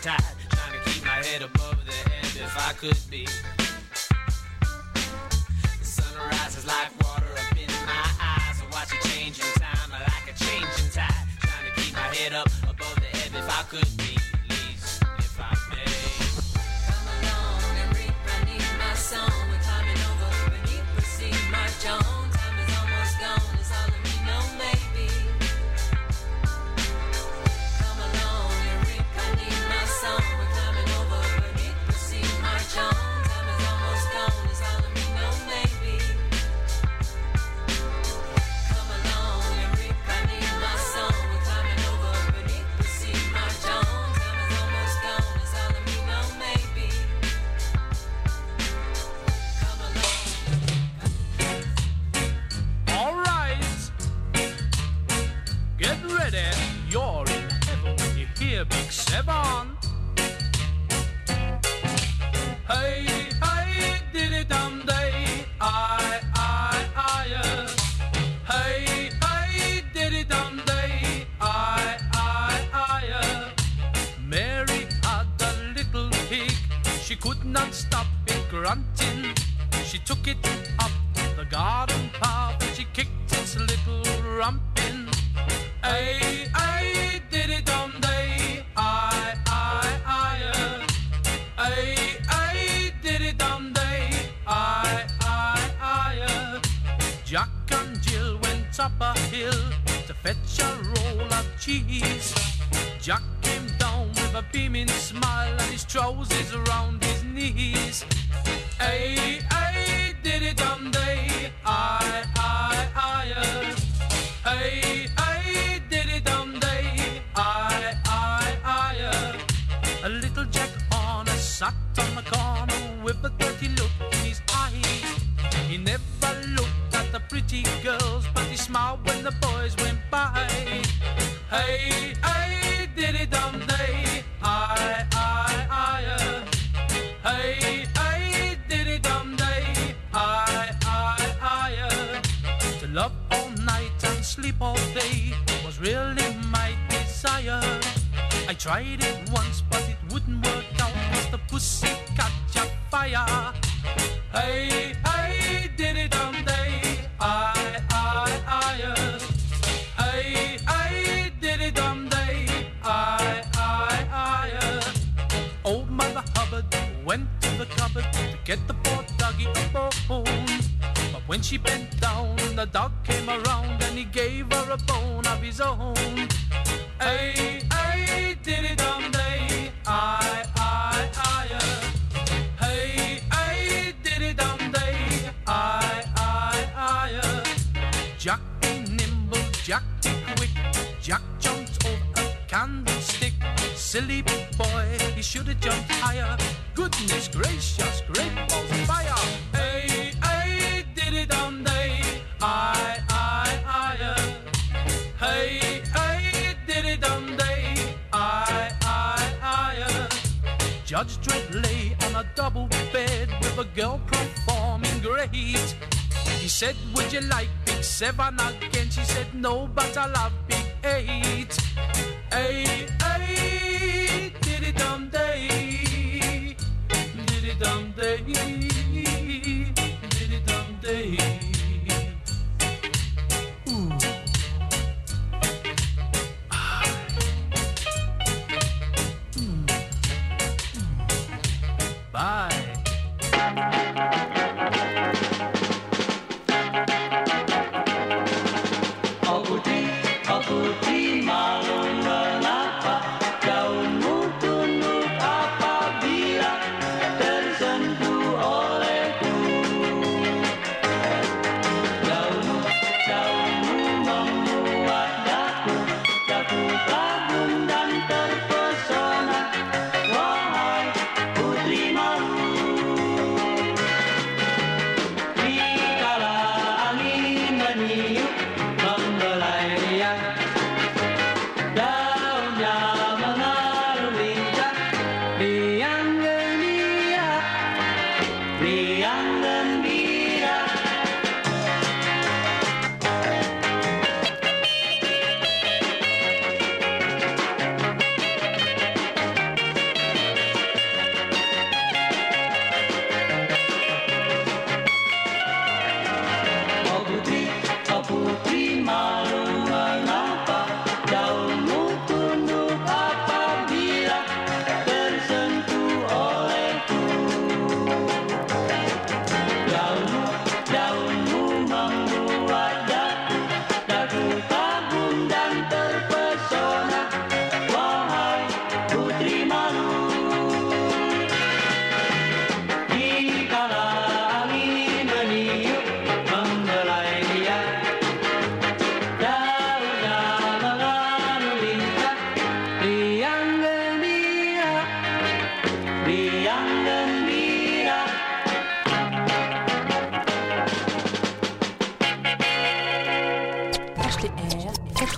tide, trying to keep my head above the head if I could be. The sun rises like water up in my eyes. I watch it change in time like a changing tide, trying to keep my head up above the head if I could be, at least if I may. Come along and reap beneath my song. We're climbing over beneath the sea march on. Time is almost gone, it's all that we know, maybe. Come along and reap beneath my song. We're climbing over beneath the sea march on. Time is almost gone, it's all that we know, maybe. Come along and reap beneath my song. We're climbing over beneath the sea march on. Time is almost gone, it's all that we know, maybe. Come along. All right, get ready. You're in heaven when you hear Big Seven. Hey, hey, diddy dum day, I, hey, hey, diddy dum day, I, Mary had a little pig, she could not stop it grunting. She took it up the garden path and she kicked its little rump in. Hey, hey, diddy dum day, I, hey, hey, diddy dum day, I, Jack and Jill went up a hill to fetch a roll of cheese. Jack came down with a beaming smile and his trousers around his knees. Hey, hey, diddy dum day, I, hey, hey, diddy dum day, I, a little Jack Horner sat on the corner with a dirty look in his eye. He never looked at the pretty girls, but he smiled when the boys went by. Hey, hey, diddy dum day, I, hey, hey, diddy dum day, I, to love all night and sleep all day was really my desire. I tried it once, but it wouldn't work out, 'cause the pussy catch a fire. Hey, hey, diddy dum day, I, hey, hey, diddy dum day, I, Old Mother Hubbard went to the cupboard to get the poor doggy a bone. But when she bent down, the dog came around and he gave her a bone of his own. Hey, hey, diddy dum day, I, hey, hey, diddy dum day, I, Jack be nimble, Jack be quick, Jack jumped over a candlestick. Silly boy, he should have jumped higher. Goodness gracious, great balls of fire. Hey, hey, diddy dum day, I, hey, hey, diddy dum day, I, Judge Dredd lay on a double bed with a girl performing great. He said, would you like Big Seven again? She said, no, but I love Big Eight. Hey, hey, diddy dum day, diddy dum day, diddy dum day. Ooh. Bye. Aku di malu mengapa daunmu tunduk apabila tersentuh olehku. Daunmu membuat daku kagum dan terpesona. Wahai putri malu, dikala angin meniup membelai riang, daunnya mengalun lincah, riang gembira, riang gembira.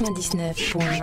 99.1.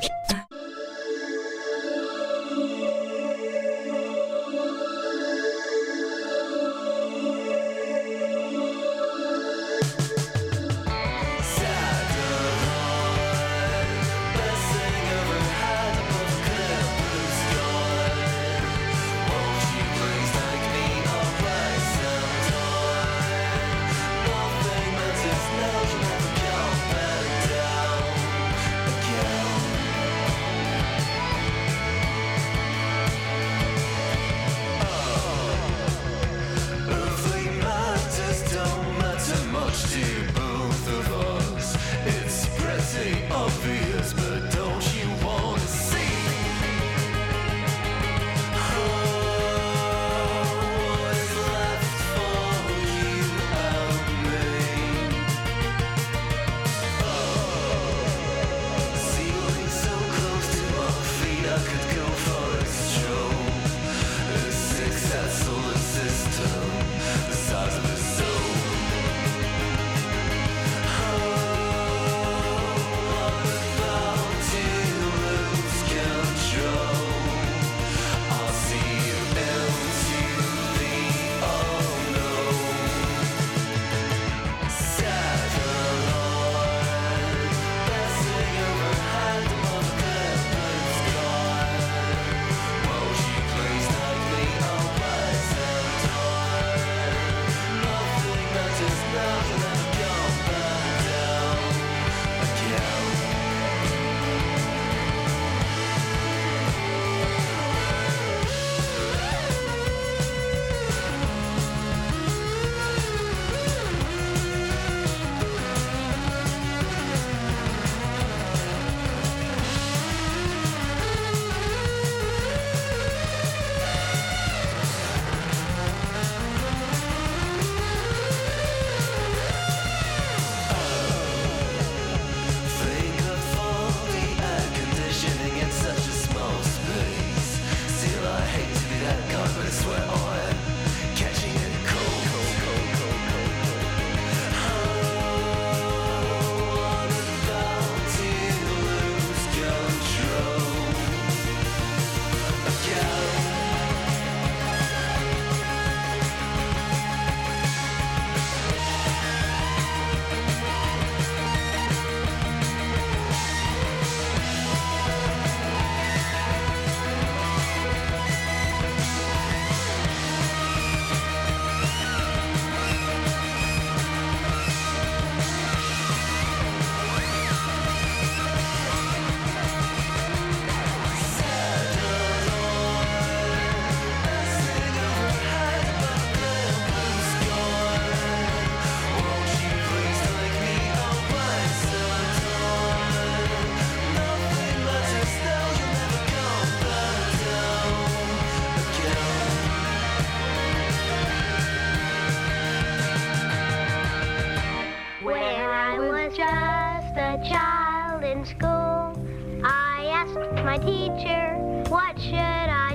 My teacher, what should I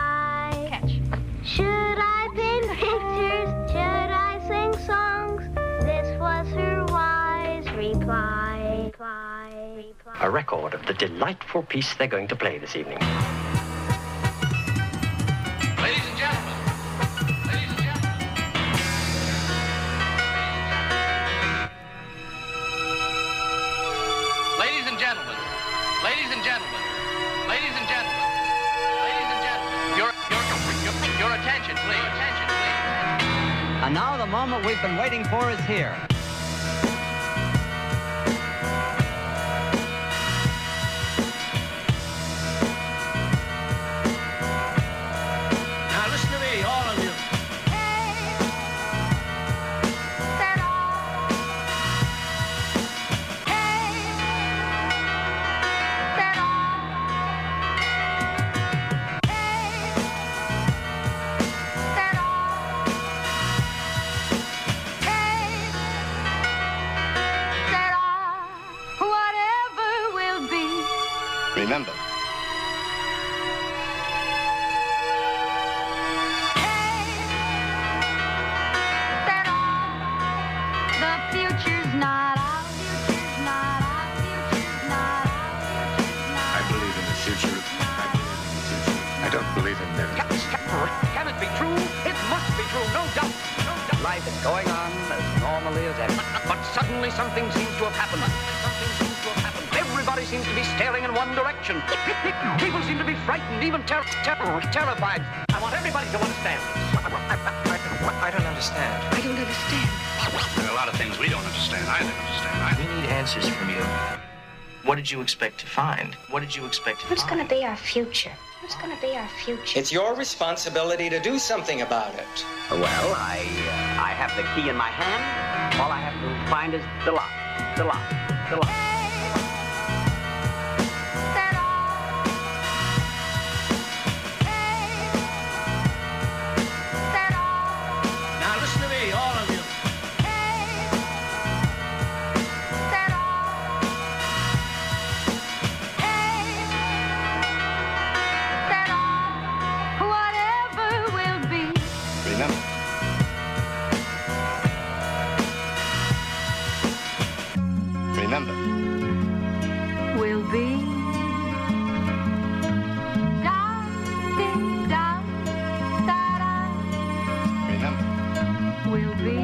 try? Catch. Should I paint pictures? Should I sing songs? This was her wise reply. A record of the delightful piece they're going to play this evening. Ladies and gentlemen. Ladies and gentlemen. Ladies and gentlemen. Ladies and gentlemen. Ladies and gentlemen. Ladies and gentlemen. Your attention, please. Attention, please. And now the moment we've been waiting for is here. Now listen to me, all of you. Suddenly something seems to have happened. Everybody seems to be staring in one direction. People seem to be frightened, even terrified. I want everybody to understand. I don't understand. I don't understand. There are a lot of things we don't understand. I don't understand. We need answers from you. What did you expect to find? What did you expect to What's find? going to be our future? What's going to be our future? It's your responsibility to do something about it. Well, I have the key in my hand. All I have to find is the lock. The lock. The lock. Now listen to me, all of you. Whatever will be. Remember. Remember. Will be. Da, ding, da, da, da. Remember. Will be.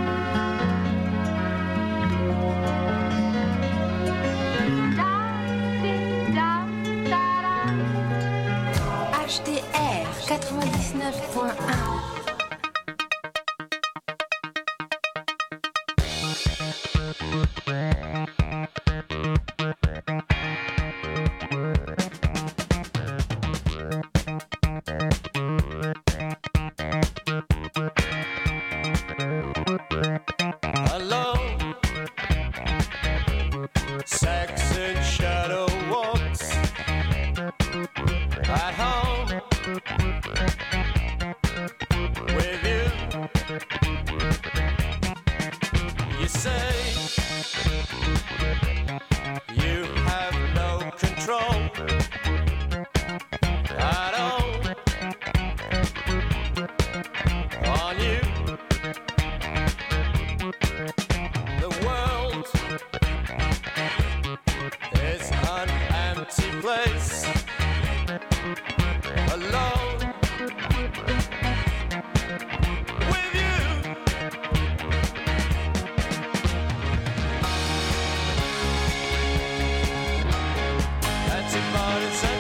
Da, ding, da, da, da. HDR 99.1. Hello, sex and shadow walks at home with you. You say you have no control at all on you. The world is an empty place, alone with you. That's about it.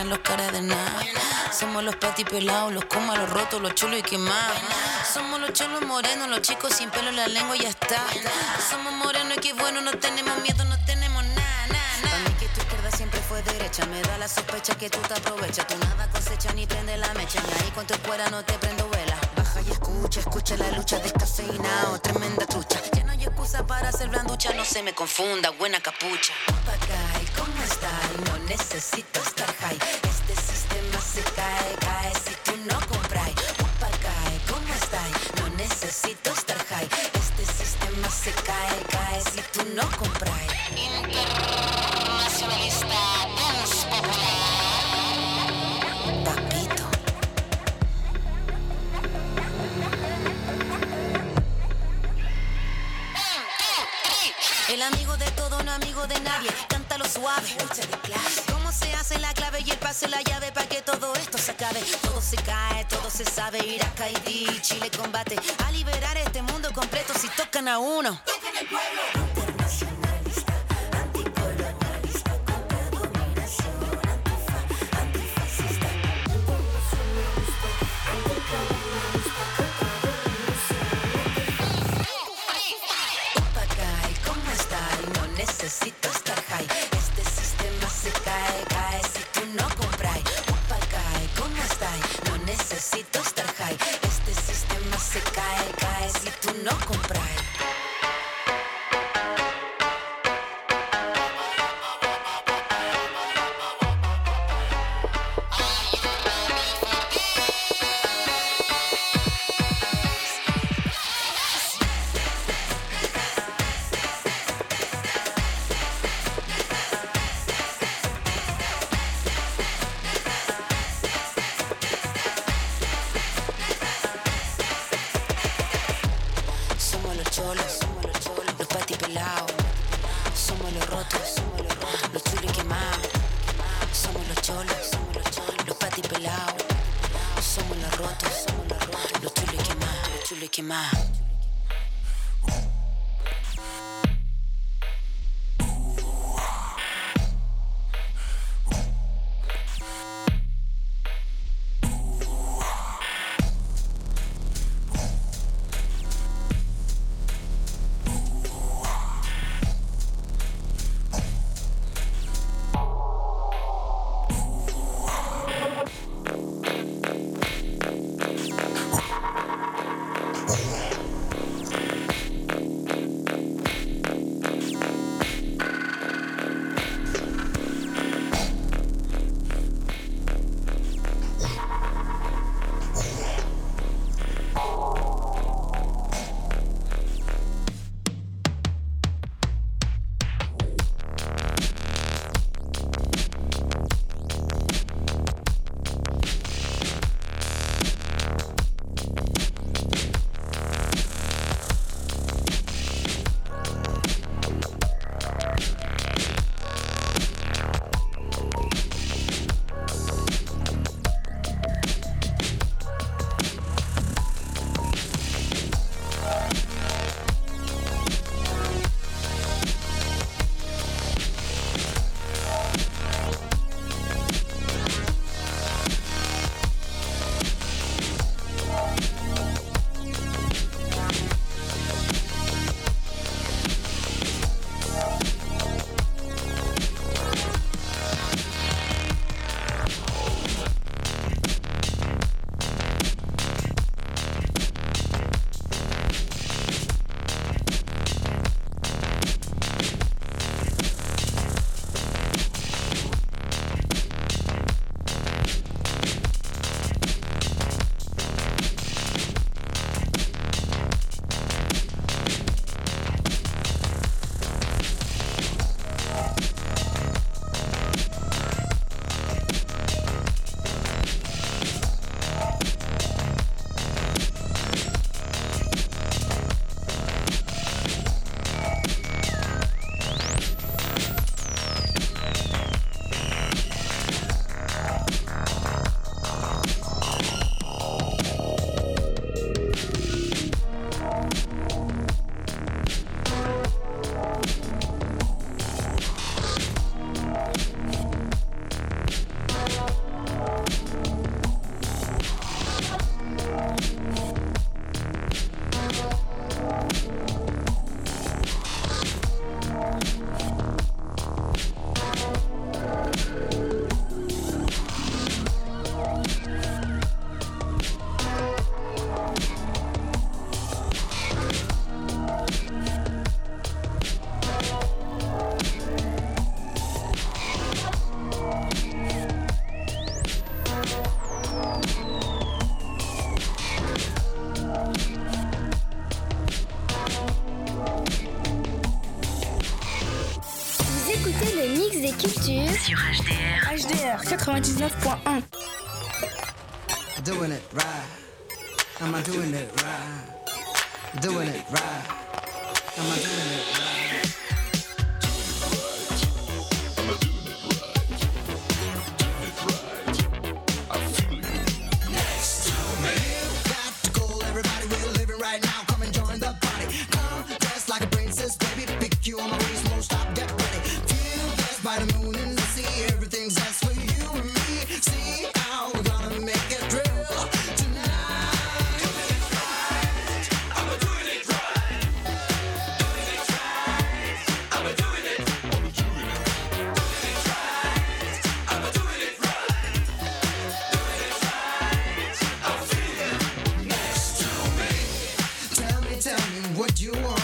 los caras de nada. Somos los patipelados, los comas, los rotos, los chulos y quemados. Somos los cholos morenos, los chicos sin pelo en la lengua y ya está. Somos morenos y qué bueno, no tenemos miedo, no tenemos nada, nada, nada. Para mí que tu izquierda siempre fue derecha, me da la sospecha que tú te aprovechas. Tú nada cosecha ni prende la mecha, ni ahí con tu escuela no te prendo vela. Baja y escucha la lucha descafeinado, tremenda trucha. Ya no hay excusa para hacer blanducha, no se me confunda, buena capucha. Papagay, ¿cómo está? No necesito estar high. Este sistema se cae si tú no compras. Papagay, ¿cómo está? No necesito estar high. Este sistema se cae si tú no compras. Internacionalista, dance popular. Papito. El amigo de todo, no amigo de nadie. Cántalo suave. ¿Cómo se hace la clave y el pase la llave para que todo esto se acabe? Todo se cae, todo se sabe. Irak, Haití, Chile combate a liberar este mundo completo si tocan a uno. Tocan el pueblo. Internacionalista, anticolonialista, contra dominación, antifascista. Internacionalista, anticolonialista, contra dominación. ¿Cómo está? No necesito estar high. Este sistema se cae si tú no compras. Papagay, ¿cómo está? No necesito estar high. Este sistema se cae si tú no compras. Los patipelados, somos los rotos, los chulos y quemados. Somos los cholos, los patipelados, somos los rotos, los chulos y quemados. écoutez le mix des cultures sur HDR. HDR 99.1. Doing it right. Am I doing it right? Doing it right. Am I doing it right? You on my waist, won't stop, get ready. Feel blessed by the moon and the sea. Everything's that's for you and me. See how we're gonna make it real tonight. Doing it right. I'm doing it right. Doing it right. I'm doing it. Doing it right. I'm doing it right. Doing it right. I'm feeling next to me. Tell me what you want.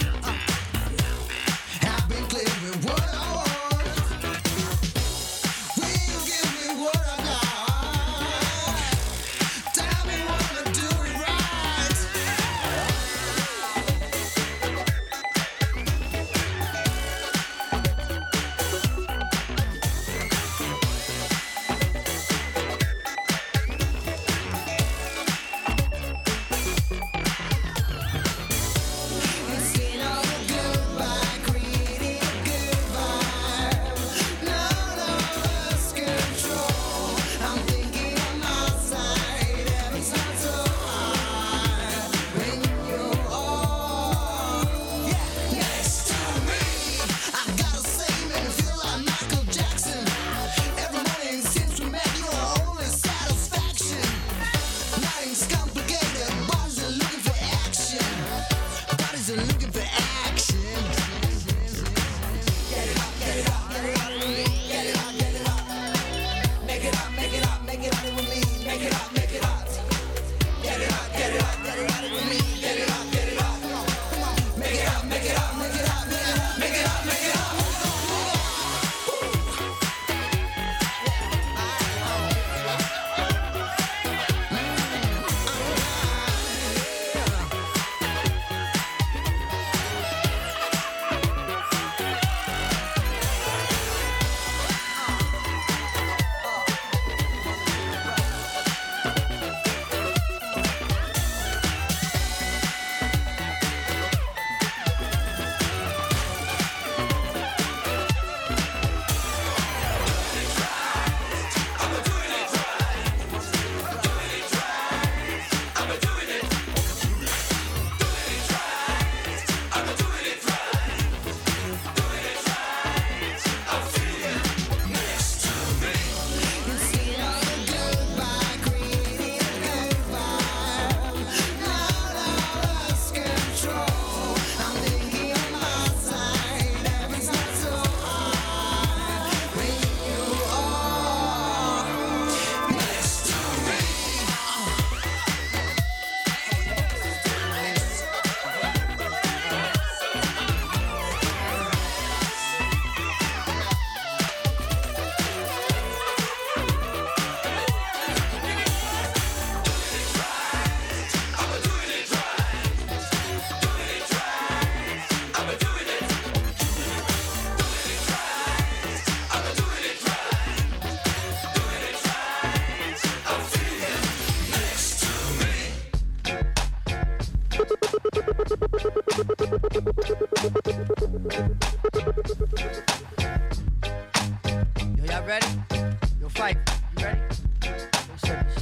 Yo, y'all ready? Yo, Fife, you ready? Let's check this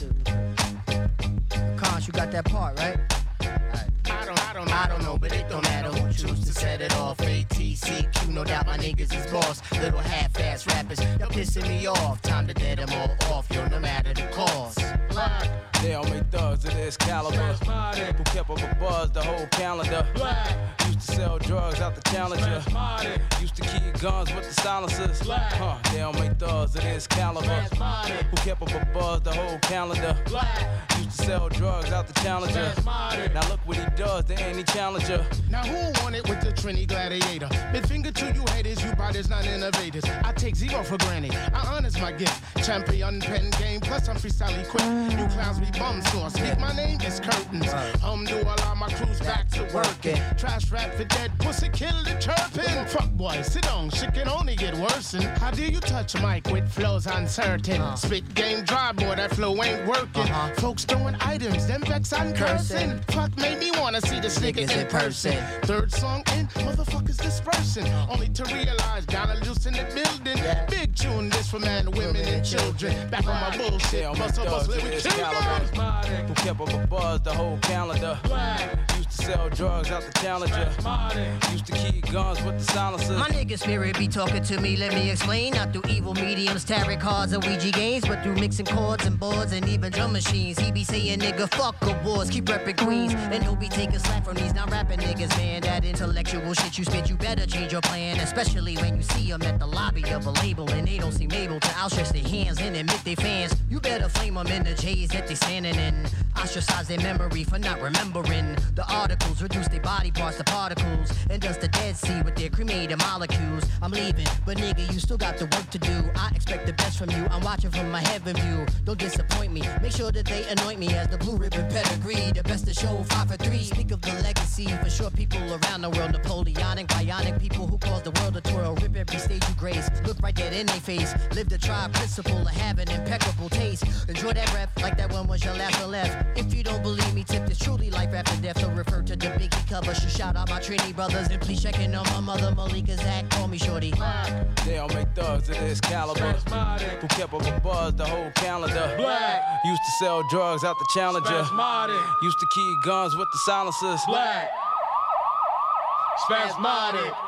shit. Cons, you got that part, right? I don't know, but it don't matter who choose to set it off. ATCQ, no doubt my niggas is boss. Little half-ass rappers, y'all pissing me off. Time to dead them all off, yo, no matter the cost. Black. They all make thugs of this caliber. Who kept up a buzz the whole calendar. Black. Used to sell drugs out the Challenger. Used to keep guns with the silencers. They all make thugs of this caliber. Who kept up a buzz the whole calendar. Used to sell drugs out the Challenger. Now look what he does to any challenger. Now who want it with the Trini Gladiator? Mid finger to you haters, you biters not innovators. I take zero for granted, I honest my gift. Champion pen game, plus I'm freestyle equipped. You clowns be bum sauce, speak my name is curtains. Do allow my crews back to working. Trash rap for dead pussy, kill the chirping. Fuck boy. boy, sit down, shit can only get worse. And how do you touch a mic with flows uncertain? Spit game dry, boy, that flow ain't working. Folks throwing items, them vex I'm cursing. Fuck made me wanna see the niggas in person. Third song in, motherfuckers dispersing. Only to realize Donna loose in the building. Big tune, this for men, women, and children. Back on my bullshit, bust up, bust, live with children. Who kept up a buzz the whole calendar. Used to sell drugs out the Challenger. Used to keep guns with the silencers. My nigga spirit be talking to me, let me explain. Not through evil mediums, tarot cards, and Ouija games, but through mixing chords and boards and even drum machines. He be saying, nigga, fuck awards, keep reppin' Queens. And he'll be taking slack from these non-rapping niggas, man. That intellectual shit you spit, you better change your plan. Especially when you see them at the lobby of a label and they don't seem able to outstretch their hands and admit they fans. You better flame them in the J's that they standing in. Ostracize their memory for not remembering the articles, reduce their body parts to particles, and dust the Dead Sea with their cremated molecules. I'm leaving, but nigga, you still got the work to do. I expect the best from you, I'm watching from my heaven view. Don't disappoint me, make sure that they anoint me as the blue ribbon pedigree, the best to show 5 for 3. Speak of the legacy for sure people around the world, Napoleonic, bionic people who cause the world to twirl. Rip every stage you grace, look right dead in their face. Live the tribe principle of having impeccable taste. Enjoy that breath like that one was your last one left. If you don't believe me, tip this truly life after death. So refer to the Biggie cover. Should shout out my Trini brothers and please check in on my mother Malika Zach. Call me shorty. They all make thugs of this caliber. Who kept up a buzz the whole calendar. Black. Used to sell drugs out the Challenger. Spasmodic. Used to keep guns with the silencers. Black. Spasmodic.